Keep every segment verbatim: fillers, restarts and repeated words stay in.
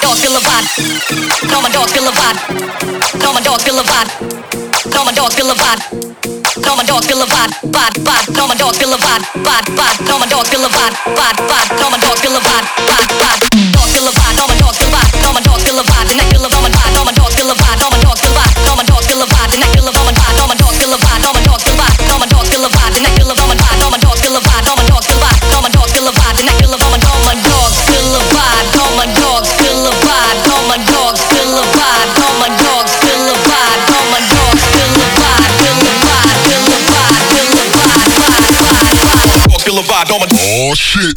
dog feel a vibe. No, my dog feel a vibe. No, my dog feel a vibe. No, my dog feel a vibe. No, my dog feel a vibe, vibe, vibe. No, my dog feel a vibe, vibe, vibe. No, my dog feel a vibe, vibe, vibe. No, my dog feel a vibe, vibe, vibe. Dog feel a vibe. No, my dog feel a vibe. No, my dog feel a vibe. The neck feel a vibe. No, my dog feel a vibe. No, my dog feel a vibe. No, my dog feel a vibe. The neck feel a vibe. No, my dog feel a vibe. No, my dog feel a vibe. No, my dog feel a vibe. The neck feel a vibe. No, my dog feel a vibe. No, my dog feel a vibe. No, my dog feel a vibe. The neck feel a vibe. No, my dog feel a vibe. No, my dog feel a vibe. No, my dog feel a vibe. No, my dog feel a vibe. No, my dog feel a vibe. Feel a vibe. Feel a vibe. Feel a vibe. Vibe. Vibe. Vibe. Feel a vibe on my. Oh shit.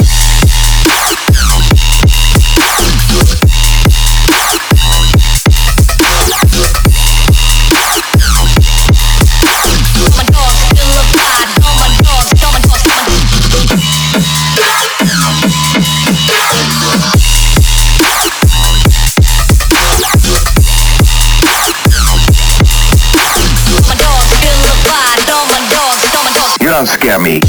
You don't scare me.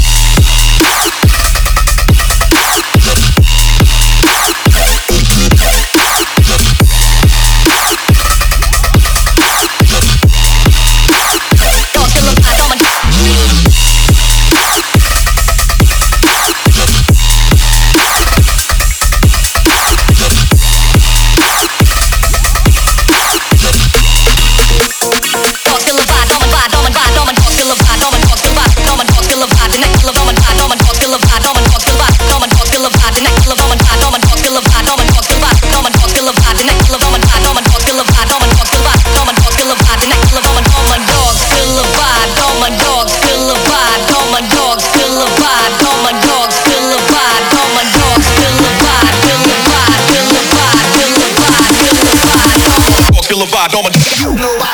Feel a vibe on my. You know I.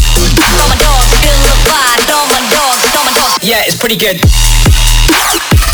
Yeah, it's pretty good.